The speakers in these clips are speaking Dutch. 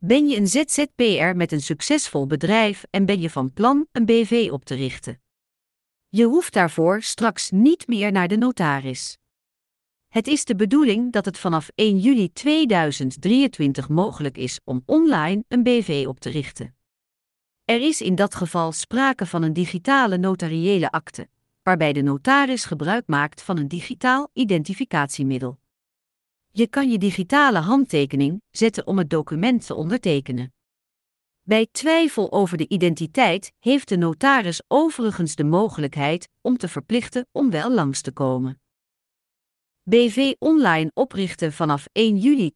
Ben je een ZZP'er met een succesvol bedrijf en ben je van plan een BV op te richten? Je hoeft daarvoor straks niet meer naar de notaris. Het is de bedoeling dat het vanaf 1 juli 2023 mogelijk is om online een BV op te richten. Er is in dat geval sprake van een digitale notariële akte, waarbij de notaris gebruik maakt van een digitaal identificatiemiddel. Je kan je digitale handtekening zetten om het document te ondertekenen. Bij twijfel over de identiteit heeft de notaris overigens de mogelijkheid om te verplichten om wel langs te komen. BV online oprichten vanaf 1 juli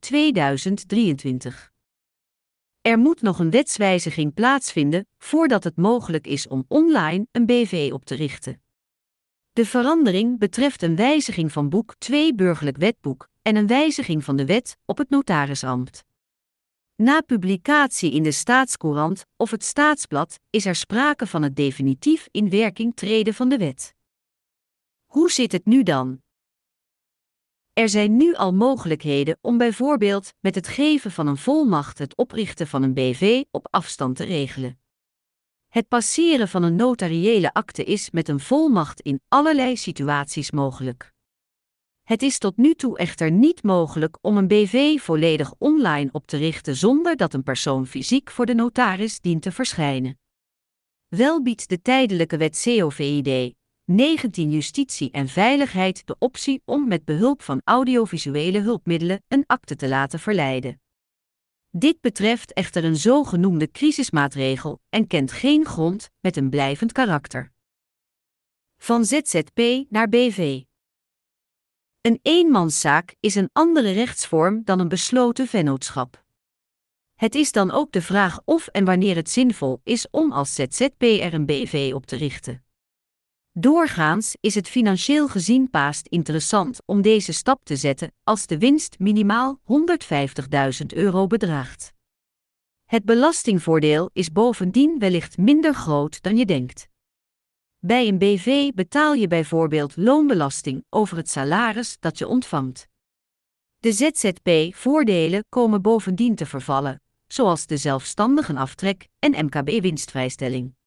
2023. Er moet nog een wetswijziging plaatsvinden voordat het mogelijk is om online een BV op te richten. De verandering betreft een wijziging van boek 2 Burgerlijk Wetboek en een wijziging van de wet op het notarisambt. Na publicatie in de Staatscourant of het Staatsblad is er sprake van het definitief in werking treden van de wet. Hoe zit het nu dan? Er zijn nu al mogelijkheden om bijvoorbeeld met het geven van een volmacht het oprichten van een BV op afstand te regelen. Het passeren van een notariële akte is met een volmacht in allerlei situaties mogelijk. Het is tot nu toe echter niet mogelijk om een BV volledig online op te richten zonder dat een persoon fysiek voor de notaris dient te verschijnen. Wel biedt de tijdelijke wet COVID-19 Justitie en Veiligheid de optie om met behulp van audiovisuele hulpmiddelen een akte te laten verlijden. Dit betreft echter een zogenoemde crisismaatregel en kent geen grond met een blijvend karakter. Van ZZP naar BV. Een eenmanszaak is een andere rechtsvorm dan een besloten vennootschap. Het is dan ook de vraag of en wanneer het zinvol is om als ZZP'er een BV op te richten. Doorgaans is het financieel gezien paast interessant om deze stap te zetten als de winst minimaal €150.000 bedraagt. Het belastingvoordeel is bovendien wellicht minder groot dan je denkt. Bij een BV betaal je bijvoorbeeld loonbelasting over het salaris dat je ontvangt. De ZZP-voordelen komen bovendien te vervallen, zoals de zelfstandigenaftrek en MKB-winstvrijstelling.